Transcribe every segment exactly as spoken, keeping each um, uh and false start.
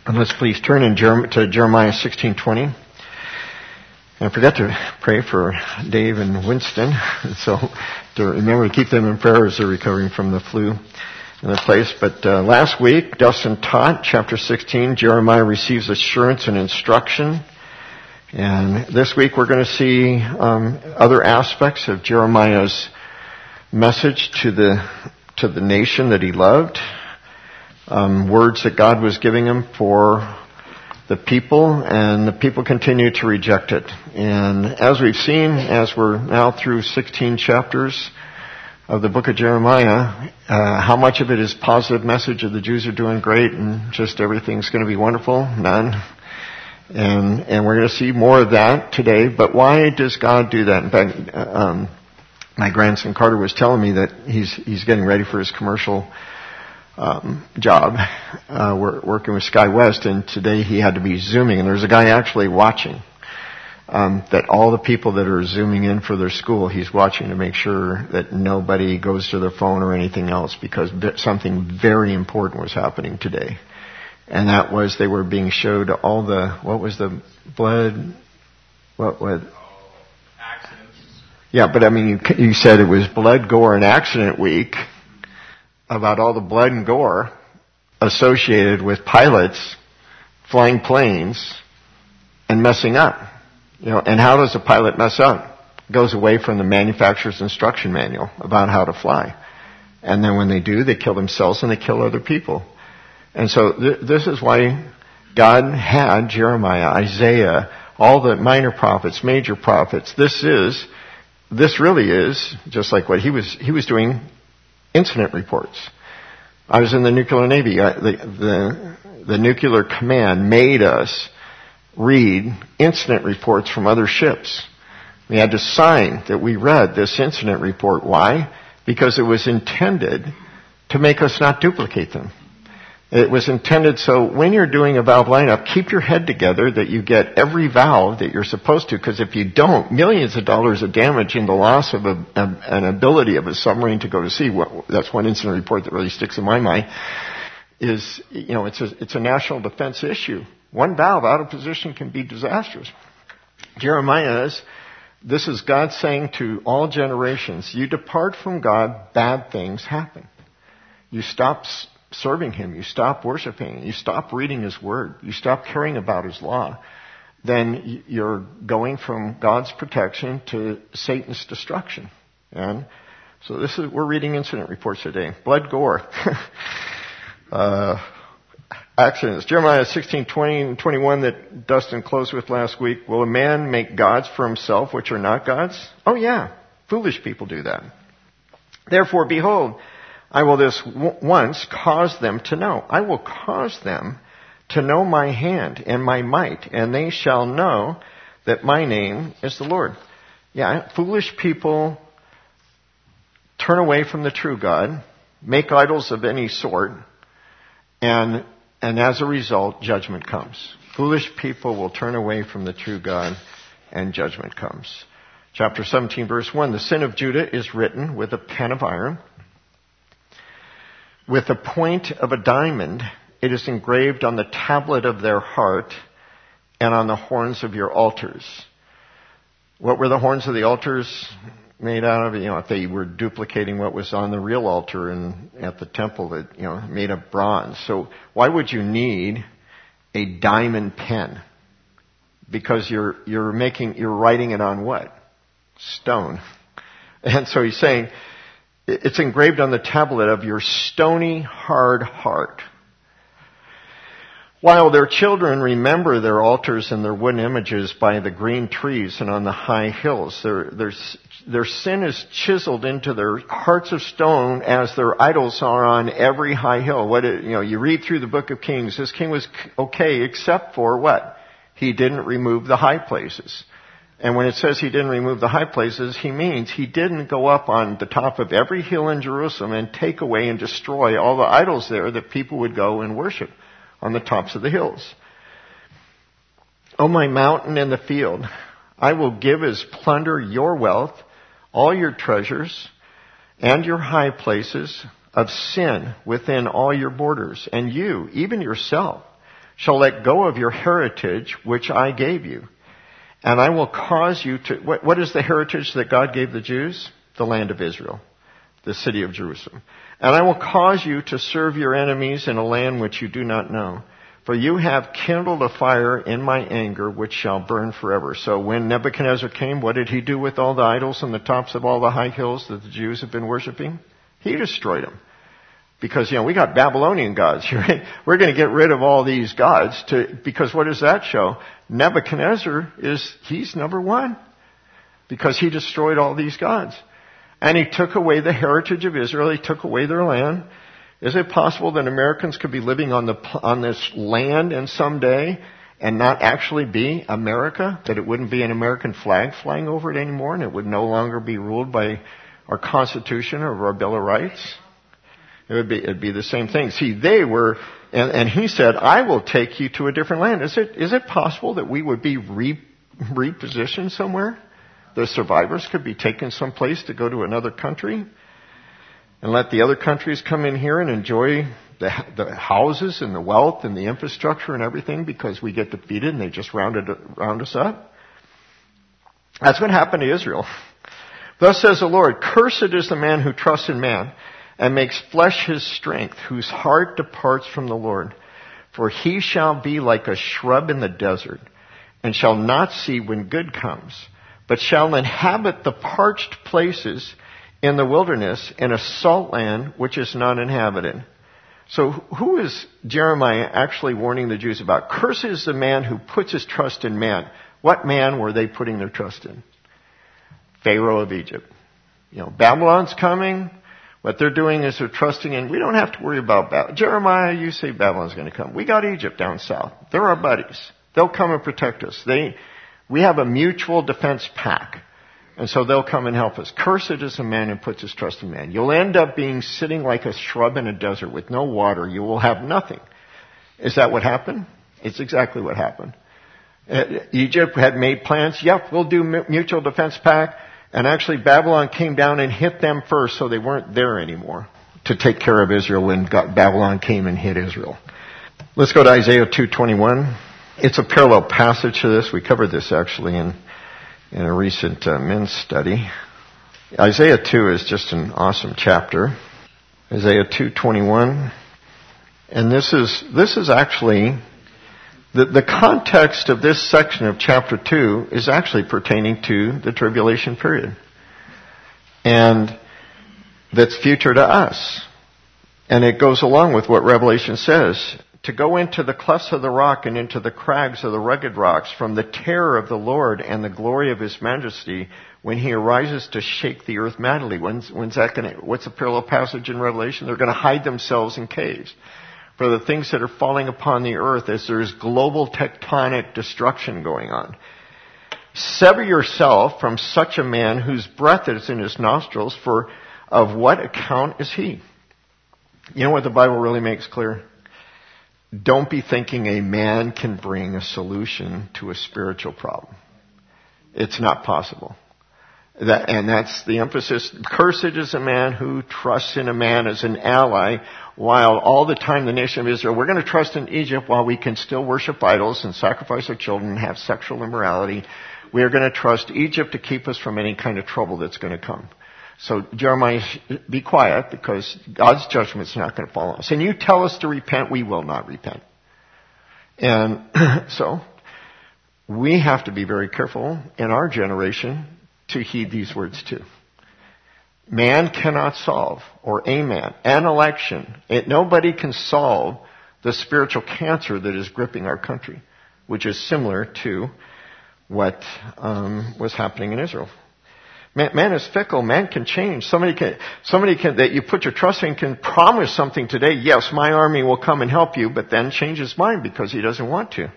And let's please turn in Jerem- to Jeremiah sixteen twenty. And I forgot to pray for Dave and Winston, so to remember to keep them in prayer as they're recovering from the flu in their place. But uh, last week, Dustin taught chapter sixteen, Jeremiah receives assurance and instruction. And this week we're going to see um, other aspects of Jeremiah's message to the to the nation that he loved. Um, words that God was giving him for the people, and the people continue to reject it. And as we've seen, as we're now through sixteen chapters of the book of Jeremiah, uh, how much of it is positive message of the Jews are doing great and just everything's going to be wonderful? None. And and we're going to see more of that today. But why does God do that? In fact, um, my grandson Carter was telling me that he's he's getting ready for his commercial Um, job, uh, we're working with SkyWest, and today he had to be Zooming, and there's a guy actually watching, um, that all the people that are Zooming in for their school, he's watching to make sure that nobody goes to their phone or anything else, because something very important was happening today. And that was they were being showed all the, what was the blood, what was, accidents. Yeah, but I mean, you, you said it was blood, gore, and accident week, about all the blood and gore associated with pilots flying planes and messing up. You know, and how does a pilot mess up? It goes away from the manufacturer's instruction manual about how to fly. And then when they do, they kill themselves and they kill other people. And so th- this is why God had Jeremiah, Isaiah, all the minor prophets, major prophets. This is, this really is, just like what he was, he was doing incident reports. I was in the nuclear navy. I, the, the, the nuclear command made us read incident reports from other ships. We had to sign that we read this incident report. Why? Because it was intended to make us not duplicate them. It was intended so when you're doing a valve lineup, keep your head together that you get every valve that you're supposed to, because if you don't, millions of dollars of damage and the loss of a, a, an ability of a submarine to go to sea. What, that's one incident report that really sticks in my mind. Is, you know, it's a, it's a national defense issue. One valve out of position can be disastrous. Jeremiah is, this is God saying to all generations, you depart from God, bad things happen. You stop serving Him, you stop worshiping, you stop reading His Word, you stop caring about His law, then you're going from God's protection to Satan's destruction. And so this is, we're reading incident reports today. Blood, gore, uh, accidents. Jeremiah sixteen twenty and twenty-one that Dustin closed with last week. Will a man make gods for himself which are not gods? Oh yeah, foolish people do that. Therefore, behold, I will this w- once cause them to know. I will cause them to know my hand and my might, and they shall know that my name is the Lord. Yeah, foolish people turn away from the true God, make idols of any sort, and and as a result, judgment comes. Foolish people will turn away from the true God, and judgment comes. Chapter seventeen, verse one, the sin of Judah is written with a pen of iron. With the point of a diamond, it is engraved on the tablet of their heart and on the horns of your altars. What were the horns of the altars made out of? You know, if they were duplicating what was on the real altar and at the temple, that, you know, made of bronze. So why would you need a diamond pen? Because you're you're making you're writing it on what? Stone. And so he's saying, it's engraved on the tablet of your stony, hard heart. While their children remember their altars and their wooden images by the green trees and on the high hills, their, their, their sin is chiseled into their hearts of stone as their idols are on every high hill. What it, you know, you read through the book of Kings, this king was okay except for what? He didn't remove the high places. And when it says he didn't remove the high places, he means he didn't go up on the top of every hill in Jerusalem and take away and destroy all the idols there that people would go and worship on the tops of the hills. O my mountain and the field, I will give as plunder your wealth, all your treasures, and your high places of sin within all your borders. And you, even yourself, shall let go of your heritage which I gave you. And I will cause you to, what, what is the heritage that God gave the Jews? The land of Israel, the city of Jerusalem. And I will cause you to serve your enemies in a land which you do not know. For you have kindled a fire in my anger which shall burn forever. So when Nebuchadnezzar came, what did he do with all the idols on the tops of all the high hills that the Jews have been worshiping? He destroyed them. Because, you know, we got Babylonian gods. We're going to get rid of all these gods to, because what does that show? Nebuchadnezzar is, he's number one. Because he destroyed all these gods. And he took away the heritage of Israel. He took away their land. Is it possible that Americans could be living on the, on this land and someday and not actually be America? That it wouldn't be an American flag flying over it anymore and it would no longer be ruled by our Constitution or our Bill of Rights? It would be, it'd be the same thing. See, they were, and, and he said, I will take you to a different land. Is it, is it possible that we would be re, repositioned somewhere? The survivors could be taken someplace to go to another country and let the other countries come in here and enjoy the, the houses and the wealth and the infrastructure and everything because we get defeated and they just rounded, round us up. That's what happened to Israel. Thus says the Lord, cursed is the man who trusts in man and makes flesh his strength, whose heart departs from the Lord. For he shall be like a shrub in the desert, and shall not see when good comes, but shall inhabit the parched places in the wilderness, in a salt land which is not inhabited. So who is Jeremiah actually warning the Jews about? Cursed is the man who puts his trust in man. What man were they putting their trust in? Pharaoh of Egypt. You know, Babylon's coming. What they're doing is they're trusting in, we don't have to worry about Babylon. Jeremiah, you say Babylon's going to come. We got Egypt down south. They're our buddies. They'll come and protect us. They, we have a mutual defense pact. And so they'll come and help us. Cursed is a man who puts his trust in man. You'll end up being sitting like a shrub in a desert with no water. You will have nothing. Is that what happened? It's exactly what happened. Uh, Egypt had made plans. Yep, we'll do mutual defense pact. And actually Babylon came down and hit them first, so they weren't there anymore to take care of Israel when God, Babylon came and hit Israel. Let's go to Isaiah two twenty-one. It's a parallel passage to this. We covered this actually in, in a recent uh, men's study. Isaiah two is just an awesome chapter. Isaiah two twenty-one. And this is, this is actually, the, the context of this section of chapter two is actually pertaining to the tribulation period. And that's future to us. And it goes along with what Revelation says. To go into the clefts of the rock and into the crags of the rugged rocks from the terror of the Lord and the glory of His majesty when He arises to shake the earth madly. When's, when's that going to, what's the parallel passage in Revelation? They're going to hide themselves in caves for the things that are falling upon the earth as there's global tectonic destruction going on. Sever yourself from such a man whose breath is in his nostrils, for of what account is he? You know what the Bible really makes clear? Don't be thinking a man can bring a solution to a spiritual problem. It's not possible. That, and that's the emphasis. Cursed is a man who trusts in a man as an ally, while all the time the nation of Israel, we're going to trust in Egypt while we can still worship idols and sacrifice our children and have sexual immorality. We are going to trust Egypt to keep us from any kind of trouble that's going to come. So Jeremiah, be quiet, because God's judgment's not going to fall on us. And you tell us to repent, we will not repent. And so we have to be very careful in our generation to heed these words too. Man cannot solve, or a man, an election. It, nobody can solve the spiritual cancer that is gripping our country, which is similar to what um, was happening in Israel. Man, man is fickle. Man can change. Somebody can, somebody can, that you put your trust in can promise something today. Yes, my army will come and help you, but then change his mind because he doesn't want to.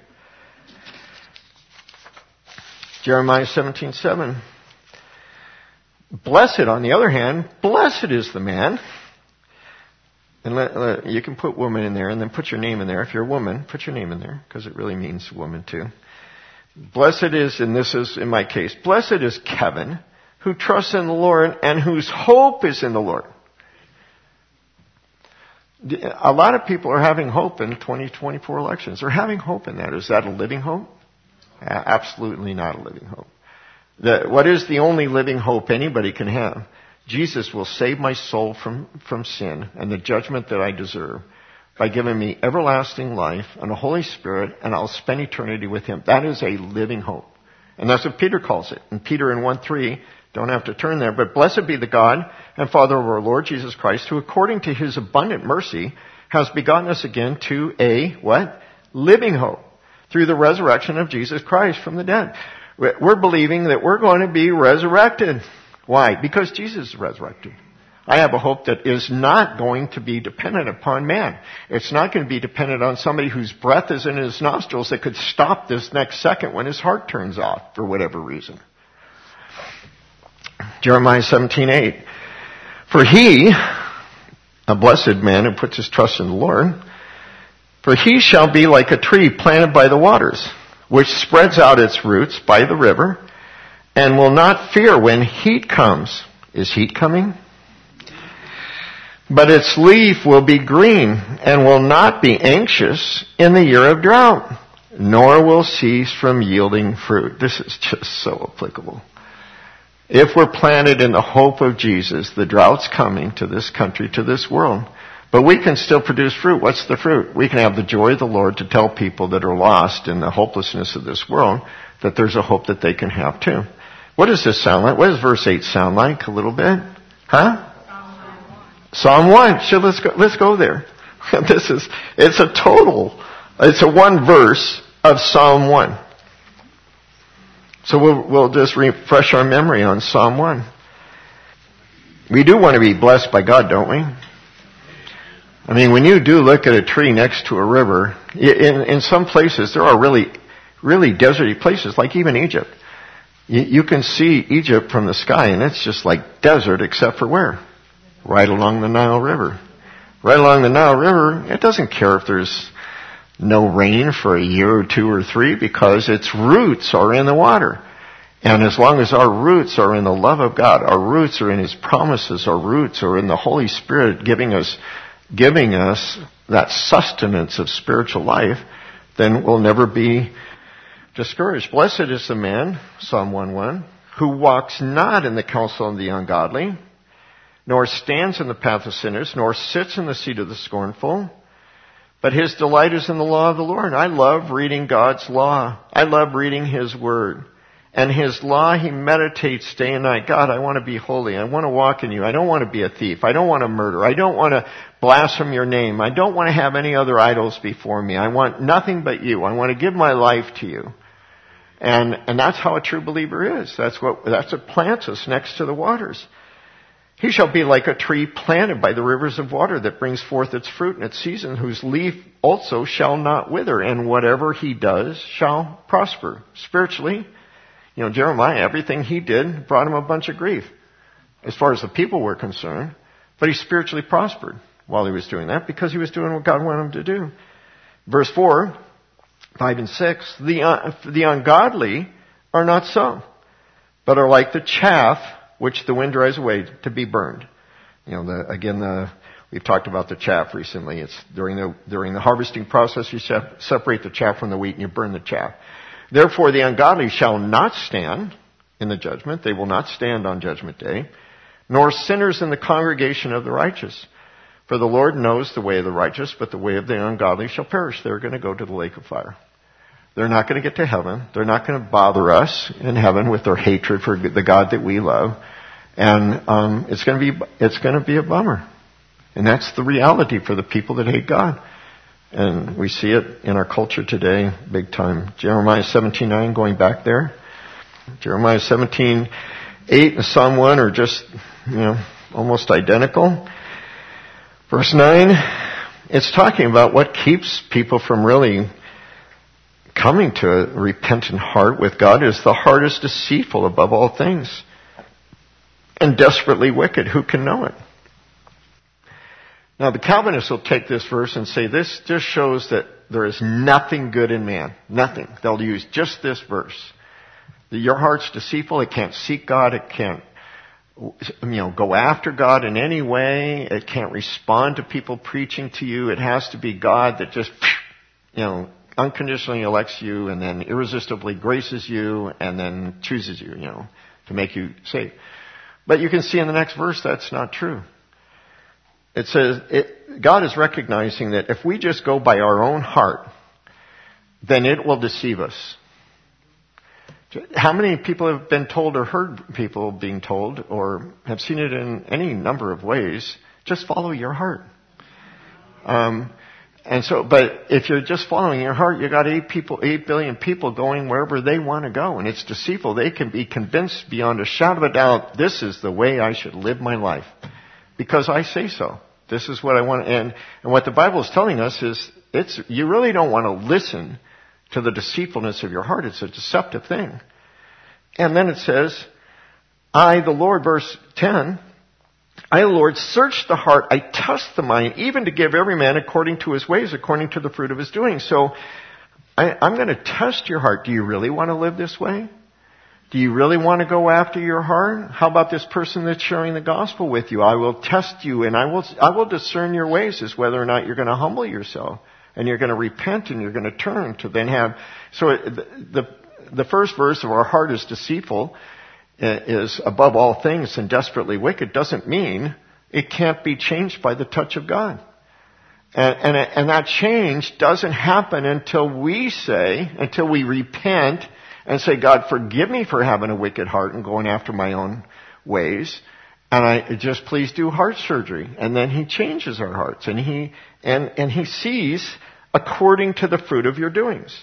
Jeremiah seventeen seven. Blessed, on the other hand, blessed is the man. And let, let, you can put woman in there and then put your name in there. If you're a woman, put your name in there because it really means woman too. Blessed is, and this is in my case, blessed is Kevin, who trusts in the Lord and whose hope is in the Lord. A lot of people are having hope in twenty twenty-four elections. They're having hope in that. Is that a living hope? Absolutely not a living hope. The, what is the only living hope anybody can have? Jesus will save my soul from, from sin and the judgment that I deserve by giving me everlasting life and the Holy Spirit, and I'll spend eternity with Him. That is a living hope. And that's what Peter calls it. And Peter in one three, don't have to turn there, but blessed be the God and Father of our Lord Jesus Christ, who according to His abundant mercy has begotten us again to a, what? Living hope through the resurrection of Jesus Christ from the dead. We're believing that we're going to be resurrected. Why? Because Jesus is resurrected. I have a hope that is not going to be dependent upon man. It's not going to be dependent on somebody whose breath is in his nostrils that could stop this next second when his heart turns off for whatever reason. Jeremiah seventeen eight. For he, a blessed man who puts his trust in the Lord, for he shall be like a tree planted by the waters, which spreads out its roots by the river, and will not fear when heat comes. Is heat coming? But its leaf will be green, and will not be anxious in the year of drought, nor will cease from yielding fruit. This is just so applicable. If we're planted in the hope of Jesus, the drought's coming to this country, to this world. But we can still produce fruit. What's the fruit? We can have the joy of the Lord to tell people that are lost in the hopelessness of this world that there's a hope that they can have too. What does this sound like? What does verse eight sound like a little bit? Huh? Psalm one. So let's go, let's go there. This is, it's a total, it's a one verse of Psalm one. So we'll, we'll just refresh our memory on Psalm one. We do want to be blessed by God, don't we? I mean, when you do look at a tree next to a river, in, in some places there are really, really deserty places, like even Egypt. You, you can see Egypt from the sky, and it's just like desert except for where? Right along the Nile River. Right along the Nile River, it doesn't care if there's no rain for a year or two or three, because its roots are in the water. And as long as our roots are in the love of God, our roots are in His promises, our roots are in the Holy Spirit giving us, giving us that sustenance of spiritual life, then we'll never be discouraged. Blessed is the man, Psalm one one, who walks not in the counsel of the ungodly, nor stands in the path of sinners, nor sits in the seat of the scornful. But his delight is in the law of the Lord. I love reading God's law. I love reading His Word. And His law He meditates day and night. God, I want to be holy. I want to walk in You. I don't want to be a thief. I don't want to murder. I don't want to blaspheme Your name. I don't want to have any other idols before me. I want nothing but You. I want to give my life to You. And, and that's how a true believer is. That's what, that's what plants us next to the waters. He shall be like a tree planted by the rivers of water that brings forth its fruit in its season, whose leaf also shall not wither, and whatever he does shall prosper. Spiritually, you know, Jeremiah, everything he did brought him a bunch of grief as far as the people were concerned, but he spiritually prospered while he was doing that because he was doing what God wanted him to do. Verse four, five and six, the, uh, the ungodly are not so, but are like the chaff which the wind drives away to be burned. You know, the, again, the, we've talked about the chaff recently. It's during the, during the harvesting process, you separate the chaff from the wheat and you burn the chaff. Therefore, the ungodly shall not stand in the judgment. They will not stand on judgment day, nor sinners in the congregation of the righteous. For the Lord knows the way of the righteous, but the way of the ungodly shall perish. They're going to go to the lake of fire. They're not going to get to heaven. They're not going to bother us in heaven with their hatred for the God that we love. And um, it's going to be it's going to be a bummer. And that's the reality for the people that hate God. And we see it in our culture today big time. Jeremiah seventeen nine, going back there. Jeremiah seventeen eight and Psalm one are just, you know, almost identical. Verse nine, it's talking about what keeps people from really coming to a repentant heart with God. Is the heart is deceitful above all things and desperately wicked. Who can know it? Now the Calvinists will take this verse and say this just shows that there is nothing good in man. Nothing. They'll use just this verse. Your heart's deceitful. It can't seek God. It can't you know, go after God in any way. It can't respond to people preaching to you. It has to be God that just, you know, unconditionally elects you and then irresistibly graces you and then chooses you, you know, to make you saved. But you can see in the next verse that's not true. It says, it, God is recognizing that if we just go by our own heart, then it will deceive us. How many people have been told or heard people being told or have seen it in any number of ways, just follow your heart. Um, and so, but if you're just following your heart, you got eight people, eight billion people going wherever they want to go, and it's deceitful. They can be convinced beyond a shadow of a doubt, this is the way I should live my life. Because I say so. This is what I want. And, and what the Bible is telling us is, it's, you really don't want to listen to the deceitfulness of your heart. It's a deceptive thing. And then it says, I, the Lord, verse ten, I, the Lord, search the heart, I test the mind, even to give every man according to his ways, according to the fruit of his doing. So, I, I'm going to test your heart. Do you really want to live this way? Do you really want to go after your heart? How about this person that's sharing the gospel with you? I will test you and I will, I will discern your ways as whether or not you're going to humble yourself. And you're going to repent and you're going to turn to then have, so the, the, the first verse of our heart is deceitful, is above all things and desperately wicked, doesn't mean it can't be changed by the touch of God. And, and, and that change doesn't happen until we say, until we repent and say, God, forgive me for having a wicked heart and going after my own ways. And I just please do heart surgery. And then he changes our hearts. And he, and, and he sees according to the fruit of your doings.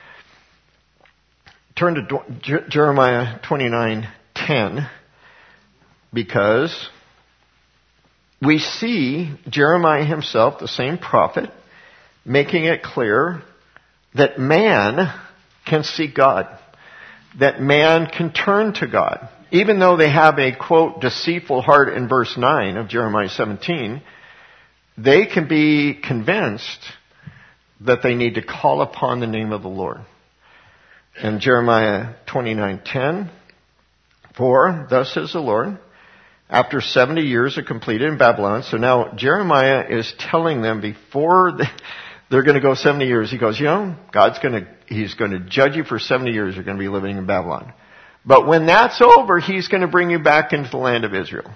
Turn to Jer- Jeremiah twenty-nine ten, because we see Jeremiah himself, the same prophet, making it clear that man can seek God. That man can turn to God. Even though they have a, quote, deceitful heart in verse nine of Jeremiah seventeen, they can be convinced that they need to call upon the name of the Lord. In Jeremiah twenty-nine ten, for thus says the Lord, after seventy years are completed in Babylon. So now Jeremiah is telling them before they, they're going to go seventy years, he goes, you know, God's going to, he's going to judge you for seventy years. You're going to be living in Babylon. But when that's over, he's going to bring you back into the land of Israel.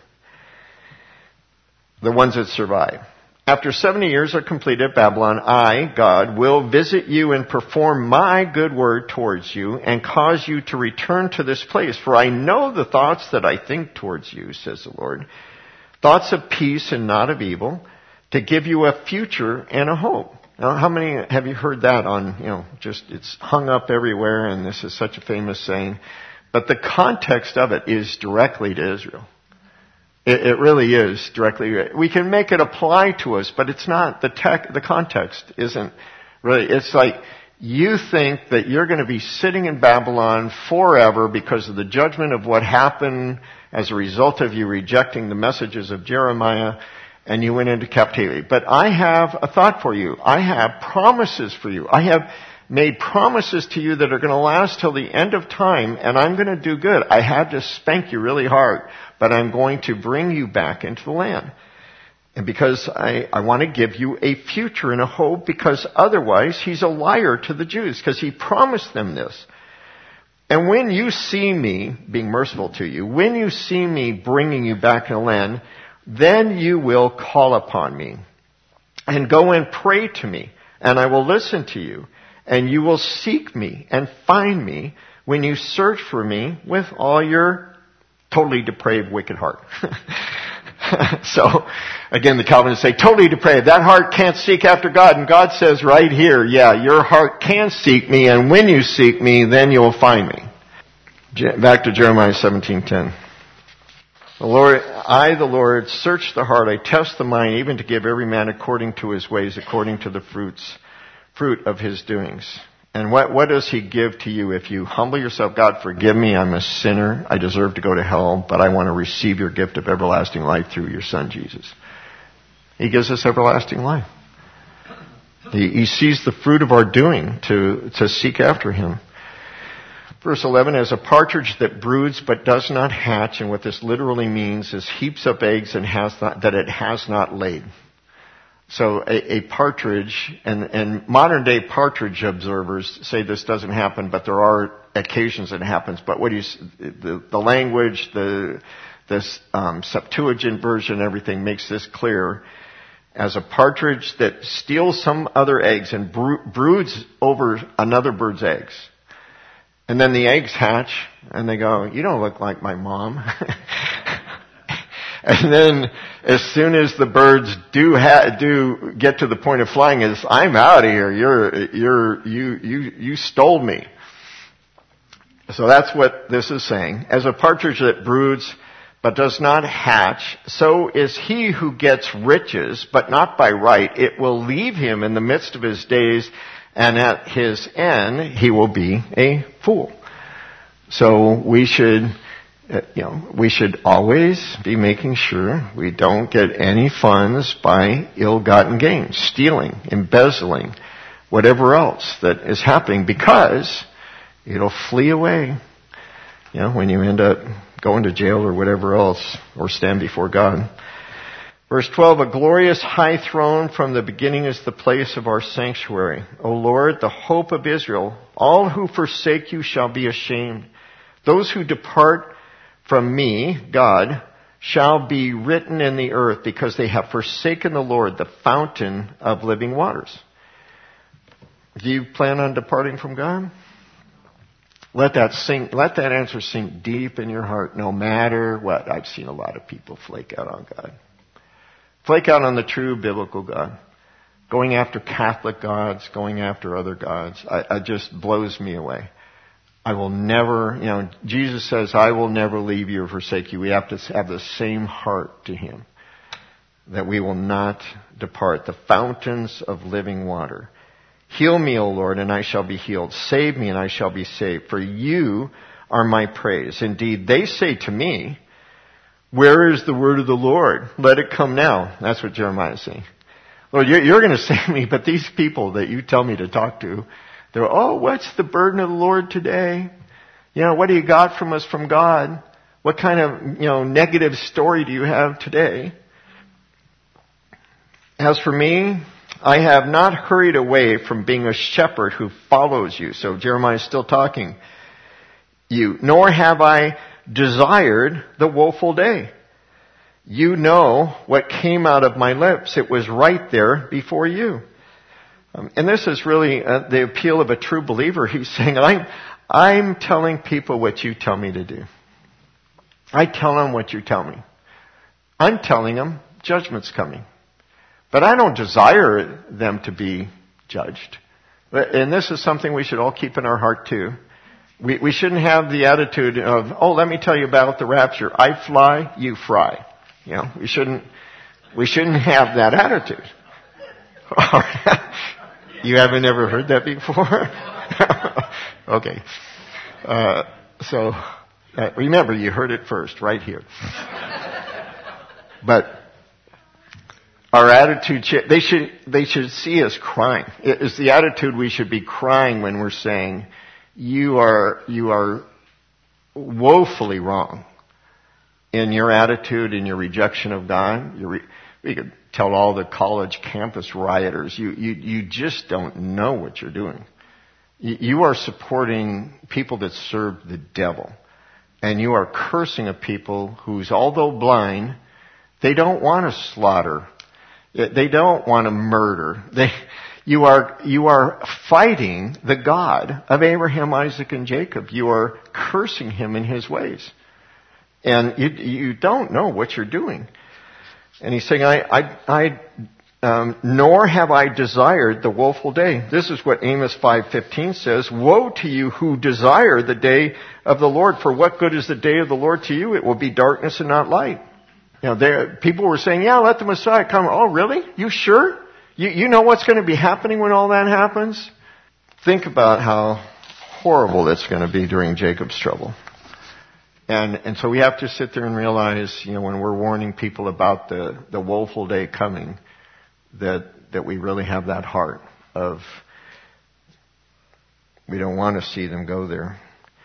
The ones that survive. After seventy years are completed at Babylon, I, God, will visit you and perform my good word towards you and cause you to return to this place. For I know the thoughts that I think towards you, says the Lord. Thoughts of peace and not of evil, to give you a future and a hope. Now, how many have you heard that on, you know, just, it's hung up everywhere and this is such a famous saying. But the context of it is directly to Israel. It, it really is directly. We can make it apply to us, but it's not. The tech, the context isn't really. It's like you think that you're going to be sitting in Babylon forever because of the judgment of what happened as a result of you rejecting the messages of Jeremiah, and you went into captivity. But I have a thought for you. I have promises for you. I have made promises to you that are going to last till the end of time, and I'm going to do good. I had to spank you really hard, but I'm going to bring you back into the land. And because I, I want to give you a future and a hope, because otherwise he's a liar to the Jews, because he promised them this. And when you see me being merciful to you, when you see me bringing you back in the land, then you will call upon me and go and pray to me, and I will listen to you. And you will seek me and find me when you search for me with all your totally depraved, wicked heart. So, again, the Calvinists say, totally depraved. That heart can't seek after God. And God says right here, yeah, your heart can seek me, and when you seek me, then you'll find me. Back to Jeremiah seventeen ten. The Lord, I, the Lord, search the heart. I test the mind, even to give every man according to his ways, according to the fruits. fruit of his doings. And what, what does he give to you if you humble yourself? God, forgive me, I'm a sinner. I deserve to go to hell, but I want to receive your gift of everlasting life through your Son, Jesus. He gives us everlasting life. He, he sees the fruit of our doing to, to seek after him. Verse eleven, as a partridge that broods but does not hatch, and what this literally means is heaps up eggs and has not, that it has not laid. So a, a partridge, and, and modern day partridge observers say this doesn't happen, but there are occasions it happens. But what you, the, the language, the, this um, Septuagint version, everything makes this clear. As a partridge that steals some other eggs and broods over another bird's eggs. And then the eggs hatch, and they go, you don't look like my mom. And then as soon as the birds do ha- do get to the point of flying, is I'm out of here. You're, you're, you, you, you stole me. So that's what this is saying. As a partridge that broods but does not hatch, so is he who gets riches, but not by right. It will leave him in the midst of his days, and at his end he will be a fool. So we should, you know, we should always be making sure we don't get any funds by ill-gotten gain, stealing, embezzling, whatever else that is happening, because it'll flee away. You know, when you end up going to jail or whatever else, or stand before God. Verse twelve, a glorious high throne from the beginning is the place of our sanctuary. O Lord, the hope of Israel, all who forsake you shall be ashamed. Those who depart from me, God, shall be written in the earth because they have forsaken the Lord, the fountain of living waters. Do you plan on departing from God? Let that sink, let that answer sink deep in your heart, no matter what. I've seen a lot of people flake out on God. Flake out on the true biblical God. Going after Catholic gods, going after other gods. I, it just blows me away. I will never, you know, Jesus says, I will never leave you or forsake you. We have to have the same heart to Him. That we will not depart. The fountains of living water. Heal me, O Lord, and I shall be healed. Save me, and I shall be saved. For you are my praise. Indeed, they say to me, where is the word of the Lord? Let it come now. That's what Jeremiah is saying. Lord, you're, you're going to save me, but these people that you tell me to talk to, they're, oh, what's the burden of the Lord today? You know, what do you got from us from God? What kind of, you know, negative story do you have today? As for me, I have not hurried away from being a shepherd who follows you. So Jeremiah is still talking. You, nor have I desired the woeful day. You know what came out of my lips. It was right there before you. Um, and this is really uh, the appeal of a true believer. He's saying, I'm, I'm telling people what you tell me to do. I tell them what you tell me. I'm telling them judgment's coming. But I don't desire them to be judged. And this is something we should all keep in our heart too. We, we shouldn't have the attitude of, oh, let me tell you about the rapture. I fly, you fry. You know, we shouldn't, we shouldn't have that attitude. You haven't ever heard that before? Okay. Uh, so, uh, remember, you heard it first, right here. But, our attitude, they should, they should see us crying. It is the attitude we should be crying when we're saying, you are, you are woefully wrong in your attitude, in your rejection of God. You're, we could tell all the college campus rioters, you, you, you just don't know what you're doing. You, you are supporting people that serve the devil. And you are cursing a people who's, although blind, they don't want to slaughter. They don't want to murder. They, you are, you are fighting the God of Abraham, Isaac, and Jacob. You are cursing him in his ways. And you, you don't know what you're doing. And he's saying, I, I, I, um, nor have I desired the woeful day. This is what Amos five fifteen says. Woe to you who desire the day of the Lord. For what good is the day of the Lord to you? It will be darkness and not light. You know, there, people were saying, yeah, let the Messiah come. Oh, really? You sure? You, you know what's going to be happening when all that happens? Think about how horrible it's going to be during Jacob's trouble. And, and so we have to sit there and realize, you know, when we're warning people about the, the woeful day coming, that, that we really have that heart of, we don't want to see them go there.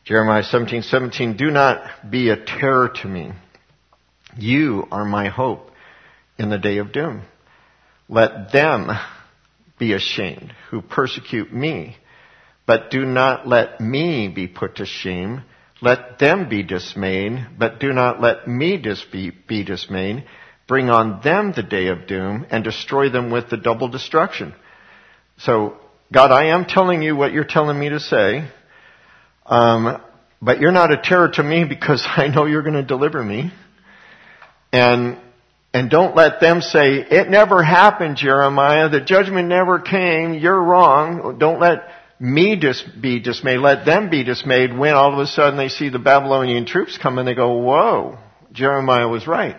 Jeremiah seventeen seventeen, do not be a terror to me. You are my hope in the day of doom. Let them be ashamed who persecute me, but do not let me be put to shame. Let them be dismayed, but do not let me dis- be, be dismayed. Bring on them the day of doom and destroy them with the double destruction. So, God, I am telling you what you're telling me to say, um, but you're not a terror to me because I know you're going to deliver me. And and don't let them say, it never happened, Jeremiah. The judgment never came. You're wrong. Don't let me dis- be dismayed. Let them be dismayed when all of a sudden they see the Babylonian troops come and they go, whoa, Jeremiah was right.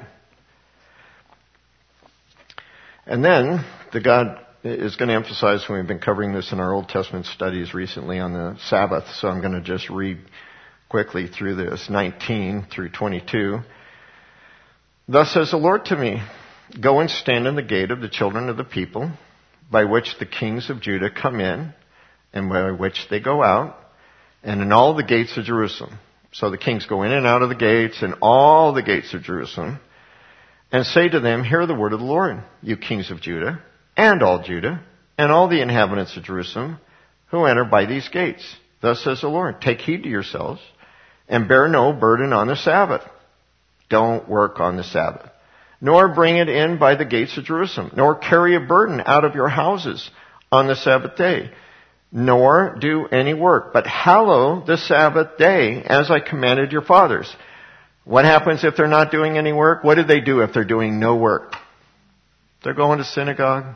And then the God is going to emphasize, when we've been covering this in our Old Testament studies recently on the Sabbath, so I'm going to just read quickly through this, nineteen through twenty-two. Thus says the Lord to me, go and stand in the gate of the children of the people, by which the kings of Judah come in, and by which they go out, and in all the gates of Jerusalem. So the kings go in and out of the gates, and all the gates of Jerusalem, and say to them, hear the word of the Lord, you kings of Judah, and all Judah, and all the inhabitants of Jerusalem, who enter by these gates. Thus says the Lord, take heed to yourselves, and bear no burden on the Sabbath. Don't work on the Sabbath, nor bring it in by the gates of Jerusalem, nor carry a burden out of your houses on the Sabbath day, nor do any work, but hallow the Sabbath day as I commanded your fathers. What happens if they're not doing any work? What do they do if they're doing no work? They're going to synagogue.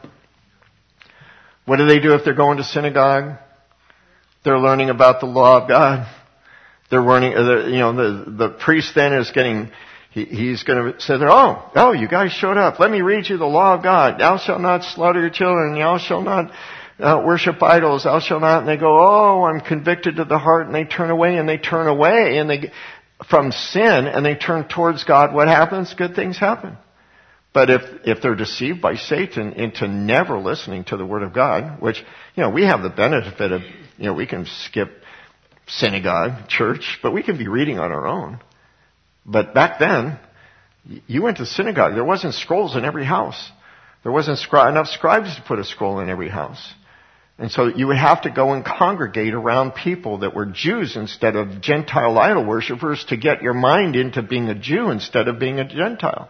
What do they do if they're going to synagogue? They're learning about the law of God. They're learning, you know, the, the priest then is getting, he, he's going to say, oh, oh, you guys showed up. Let me read you the law of God. Thou shalt not slaughter your children. Thou shalt not uh, worship idols. Thou shalt not. And they go, oh, I'm convicted to the heart. And they turn away and they turn away and they, from sin and they turn towards God. What happens? Good things happen. But if, if they're deceived by Satan into never listening to the Word of God, which, you know, we have the benefit of, you know, we can skip synagogue, church, but we can be reading on our own. But back then, you went to synagogue. There wasn't scrolls in every house. There wasn't scri- enough scribes to put a scroll in every house. And so you would have to go and congregate around people that were Jews instead of Gentile idol worshipers to get your mind into being a Jew instead of being a Gentile.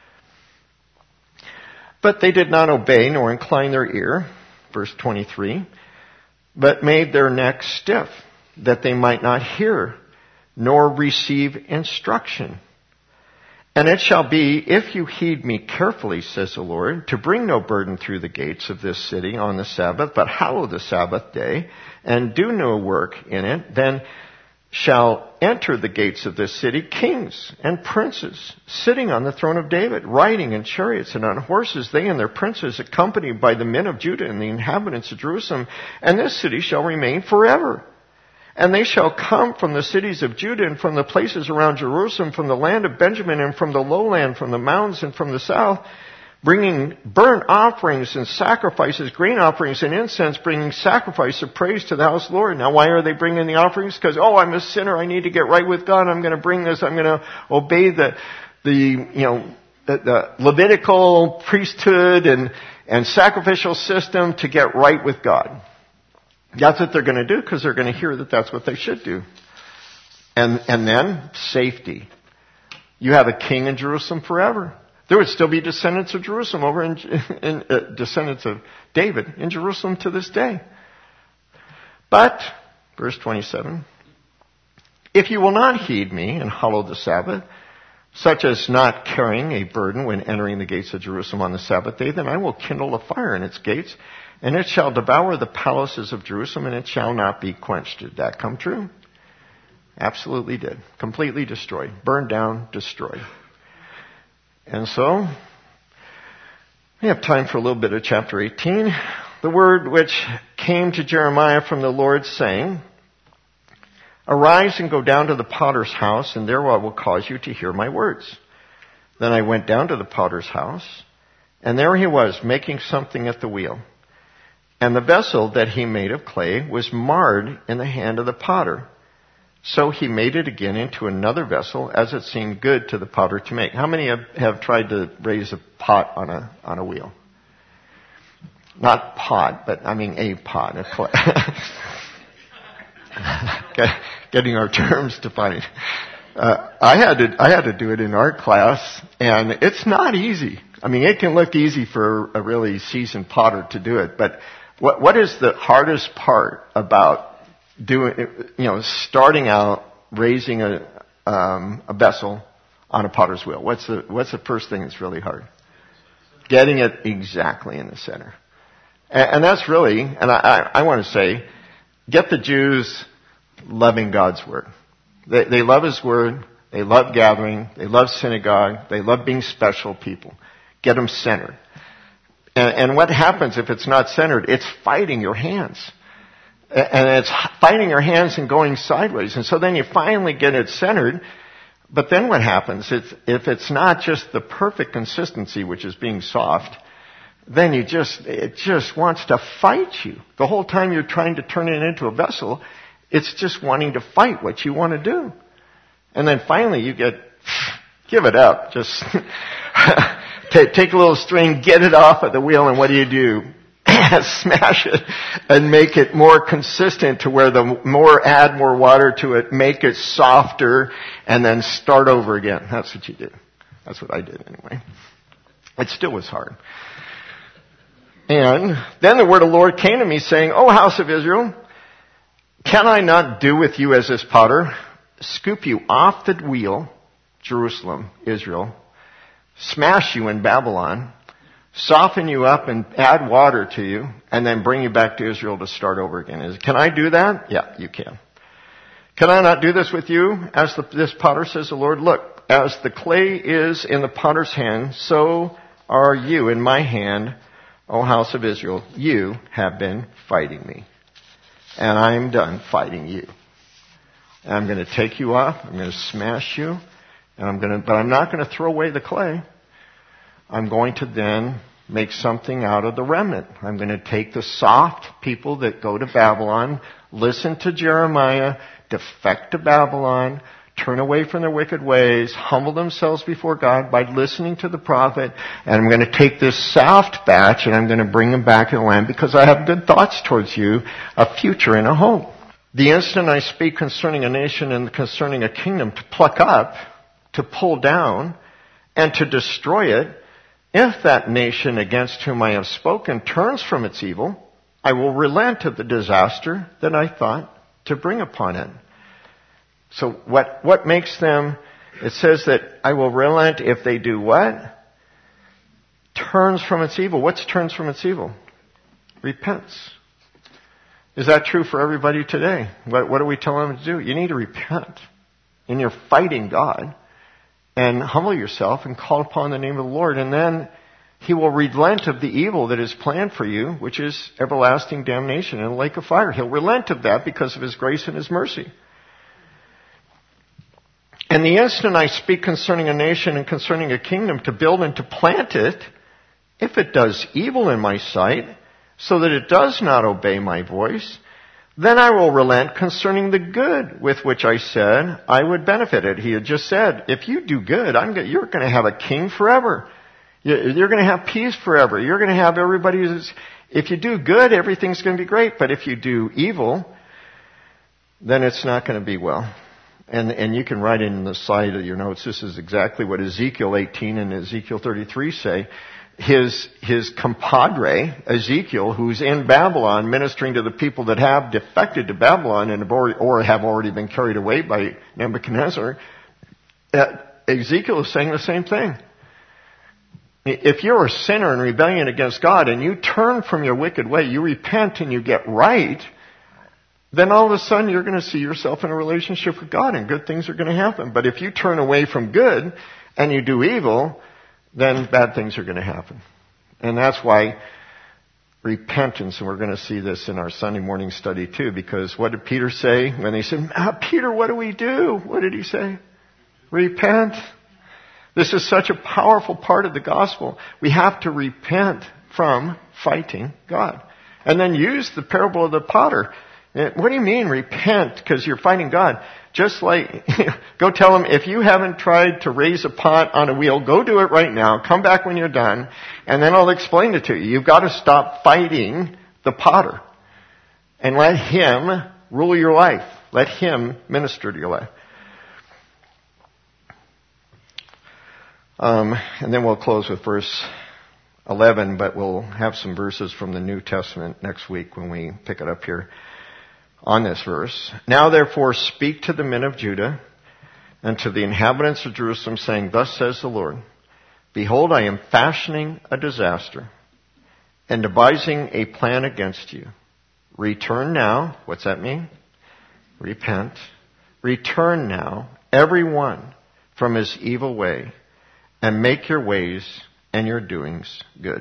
But they did not obey nor incline their ear, verse twenty-three, but made their necks stiff, that they might not hear, nor receive instruction. And it shall be, if you heed me carefully, says the Lord, to bring no burden through the gates of this city on the Sabbath, but hallow the Sabbath day, and do no work in it, then shall enter the gates of this city kings and princes, sitting on the throne of David, riding in chariots and on horses, they and their princes, accompanied by the men of Judah and the inhabitants of Jerusalem, and this city shall remain forever. And they shall come from the cities of Judah and from the places around Jerusalem, from the land of Benjamin and from the lowland, from the mountains and from the south, bringing burnt offerings and sacrifices, grain offerings and incense, bringing sacrifice of praise to the house of the Lord. Now, why are they bringing the offerings? Because, oh, I'm a sinner. I need to get right with God. I'm going to bring this. I'm going to obey the, the, you know, the, the Levitical priesthood and, and sacrificial system to get right with God. That's what they're going to do because they're going to hear that that's what they should do. And, and then safety. You have a king in Jerusalem forever. There would still be descendants of Jerusalem over in, in uh, descendants of David in Jerusalem to this day. But, verse twenty-seven, if you will not heed me and hallow the Sabbath, such as not carrying a burden when entering the gates of Jerusalem on the Sabbath day, then I will kindle a fire in its gates, and it shall devour the palaces of Jerusalem, and it shall not be quenched. Did that come true? Absolutely did. Completely destroyed. Burned down, destroyed. And so, we have time for a little bit of chapter eighteen. The word which came to Jeremiah from the Lord, saying, arise and go down to the potter's house, and there I will cause you to hear my words. Then I went down to the potter's house, and there he was, making something at the wheel. And the vessel that he made of clay was marred in the hand of the potter, So he made it again into another vessel as it seemed good to the potter to make. How many have, have tried to raise a pot on a on a wheel? Not pot, but I mean a pot. A clay. Getting our terms defined. Uh, I had to I had to do it in art class, and it's not easy. I mean, it can look easy for a really seasoned potter to do it, but what what is the hardest part about doing, you know, starting out raising a um, a vessel on a potter's wheel? What's the what's the first thing that's really hard? Getting it exactly in the center, and, and that's really, and I, I, I want to say, get the Jews loving God's word. They, they love His word. They love gathering. They love synagogue. They love being special people. Get them centered. And, and what happens if it's not centered? It's fighting your hands. And it's fighting your hands and going sideways. And so then you finally get it centered. But then what happens? It's, if it's not just the perfect consistency, which is being soft, then you just, it just wants to fight you. The whole time you're trying to turn it into a vessel, it's just wanting to fight what you want to do. And then finally you get, give it up. Just take, take a little string, get it off of the wheel, and what do you do? Smash it and make it more consistent to where the more, add more water to it, make it softer, and then start over again. That's what you do. That's what I did anyway. It still was hard. And then the word of the Lord came to me saying, O house of Israel, can I not do with you as this potter? Scoop you off the wheel, Jerusalem, Israel, smash you in Babylon, soften you up and add water to you, and then bring you back to Israel to start over again. Is, can I do that? Yeah, you can. Can I not do this with you? As the, this potter, says the Lord, look, as the clay is in the potter's hand, so are you in my hand, O house of Israel. You have been fighting me. And I am done fighting you. And I'm going to take you off. I'm going to smash you. And I'm going to, but I'm not going to throw away the clay. I'm going to then make something out of the remnant. I'm going to take the soft people that go to Babylon, listen to Jeremiah, defect to Babylon, turn away from their wicked ways, humble themselves before God by listening to the prophet, and I'm going to take this soft batch and I'm going to bring them back in the land because I have good thoughts towards you, a future and a hope. The instant I speak concerning a nation and concerning a kingdom to pluck up, to pull down, and to destroy it, if that nation against whom I have spoken turns from its evil, I will relent of the disaster that I thought to bring upon it. So what, what makes them, it says that I will relent if they do what? Turns from its evil. What's turns from its evil? Repents. Is that true for everybody today? What, what are we telling them to do? You need to repent. And you're fighting God. And humble yourself and call upon the name of the Lord. And then He will relent of the evil that is planned for you, which is everlasting damnation in a lake of fire. He'll relent of that because of His grace and His mercy. And the instant I speak concerning a nation and concerning a kingdom to build and to plant it, if it does evil in my sight, so that it does not obey my voice, then I will relent concerning the good with which I said I would benefit it. He had just said, if you do good, I'm going, you're going to have a king forever. You're going to have peace forever. You're going to have everybody who's, if you do good, everything's going to be great. But if you do evil, then it's not going to be well. And, and you can write in the side of your notes, this is exactly what Ezekiel eighteen and Ezekiel thirty-three say. His, his compadre, Ezekiel, who's in Babylon ministering to the people that have defected to Babylon and have already, or have already been carried away by Nebuchadnezzar, uh, Ezekiel is saying the same thing. If you're a sinner in rebellion against God and you turn from your wicked way, you repent and you get right, then all of a sudden you're going to see yourself in a relationship with God and good things are going to happen. But if you turn away from good and you do evil, then bad things are going to happen. And that's why repentance, and we're going to see this in our Sunday morning study too, because what did Peter say when they said, ah, Peter, what do we do? What did he say? Repent. This is such a powerful part of the gospel. We have to repent from fighting God. And then use the parable of the potter. What do you mean repent because you're fighting God? Just like, go tell him, if you haven't tried to raise a pot on a wheel, go do it right now. Come back when you're done, and then I'll explain it to you. You've got to stop fighting the potter and let him rule your life. Let him minister to your life. Um, and then we'll close with verse eleven, but we'll have some verses from the New Testament next week when we pick it up here on this verse. Now therefore speak to the men of Judah and to the inhabitants of Jerusalem, saying, thus says the Lord, behold, I am fashioning a disaster and devising a plan against you. Return now. What's that mean? Repent. Return now, every one from his evil way, and make your ways and your doings good.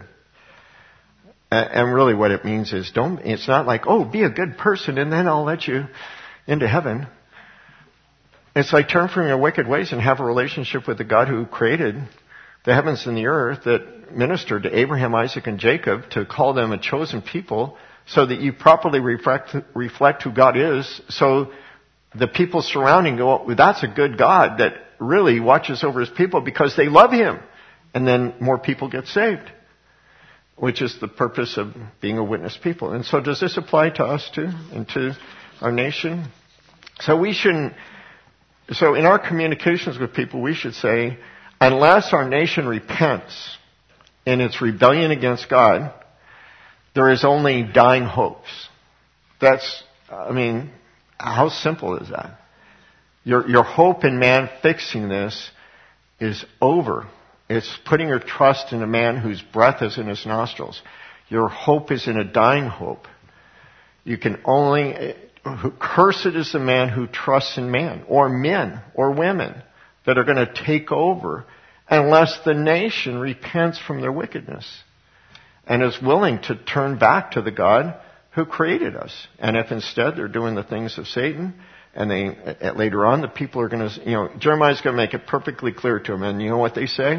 And really what it means is don't, it's not like, oh, be a good person and then I'll let you into heaven. It's like turn from your wicked ways and have a relationship with the God who created the heavens and the earth, that ministered to Abraham, Isaac, and Jacob to call them a chosen people so that you properly reflect, reflect who God is. So the people surrounding go, well, that's a good God that really watches over his people because they love him. And then more people get saved, which is the purpose of being a witness people. And so does this apply to us too, and to our nation? So we shouldn't, so in our communications with people, we should say, unless our nation repents in its rebellion against God, there is only dying hopes. That's, I mean, how simple is that? Your, your hope in man fixing this is over. It's putting your trust in a man whose breath is in his nostrils. Your hope is in a dying hope. You can only, cursed is the man who trusts in man, or men, or women, that are going to take over unless the nation repents from their wickedness and is willing to turn back to the God who created us. And if instead they're doing the things of Satan, and they, later on, the people are going to, you know, Jeremiah's going to make it perfectly clear to them. And you know what they say?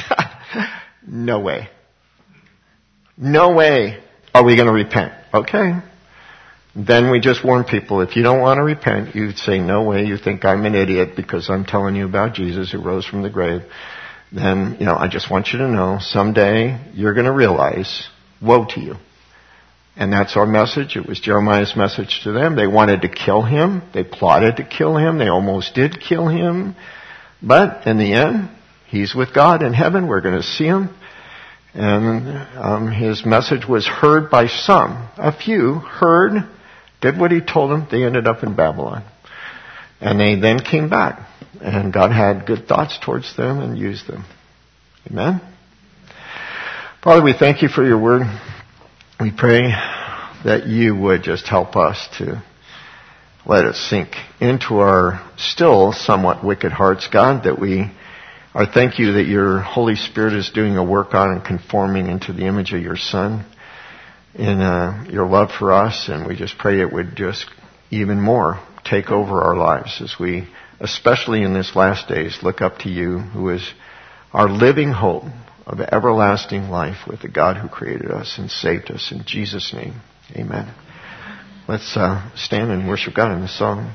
No way. No way are we going to repent. Okay. Then we just warn people, if you don't want to repent, you say, no way, you think I'm an idiot because I'm telling you about Jesus who rose from the grave. Then, you know, I just want you to know, someday you're going to realize, woe to you. And that's our message. It was Jeremiah's message to them. They wanted to kill him. They plotted to kill him. They almost did kill him. But in the end, he's with God in heaven. We're going to see him. And um, his message was heard by some. A few heard, did what he told them. They ended up in Babylon. And they then came back. And God had good thoughts towards them and used them. Amen? Father, we thank you for your word. We pray that you would just help us to let it sink into our still somewhat wicked hearts, God, that we are thank you that your Holy Spirit is doing a work on and conforming into the image of your Son in uh, your love for us, and we just pray it would just even more take over our lives as we, especially in this last days, look up to you, who is our living hope of everlasting life with the God who created us and saved us. In Jesus' name, amen. Let's uh, stand and worship God in this song.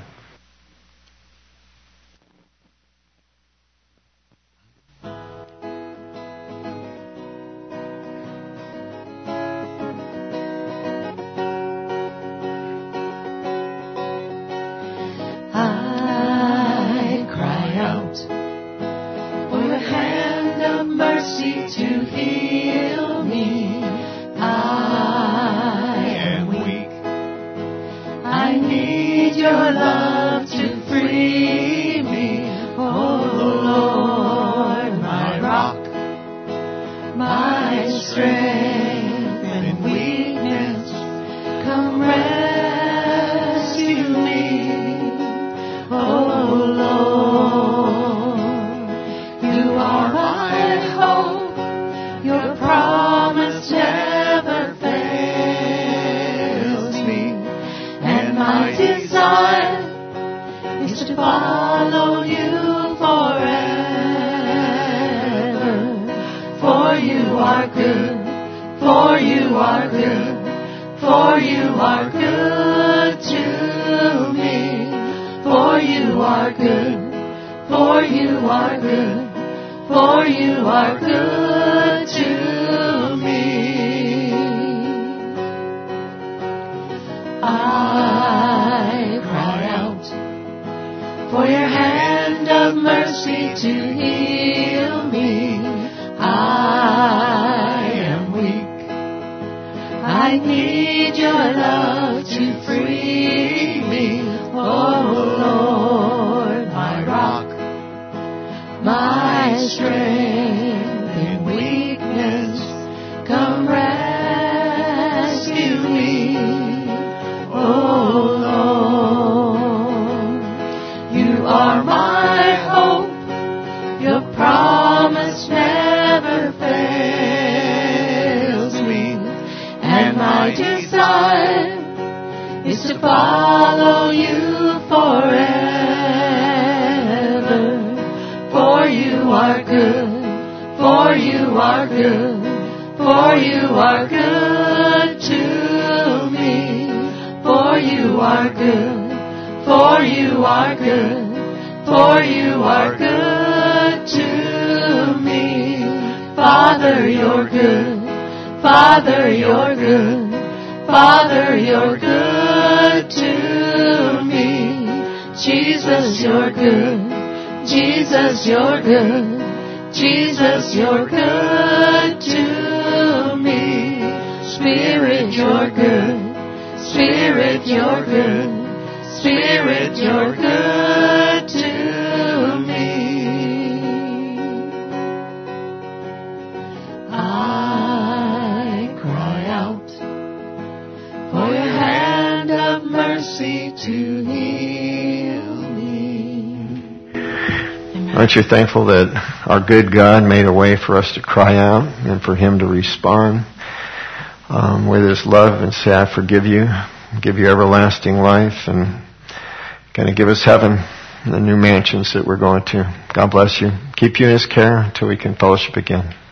For you are good, to are good, for you are good, for you are good to me. I cry out for your hand of mercy to heal me. I am weak. I need your love to free me. Oh Lord, my rock, my strength in weakness, come rescue me. Oh Lord, you are my hope. Your promise never fails me, and my desire is to follow you forever. For you are good, for you are good, for you are good to me. For you are good, for you are good, for you are good to me. Father, you're good, Father, you're good, Father, you're good to me. Jesus, you're good, Jesus, you're good, Jesus, you're good to me. Spirit, you're good, Spirit, you're good, Spirit, you're good to me. I cry out for your hand of mercy to heal me. Aren't you thankful that our good God made a way for us to cry out and for Him to respond um, with His love and say, I forgive you, give you everlasting life, and going to give us heaven, the new mansions that we're going to. God bless you. Keep you in His care until we can fellowship again.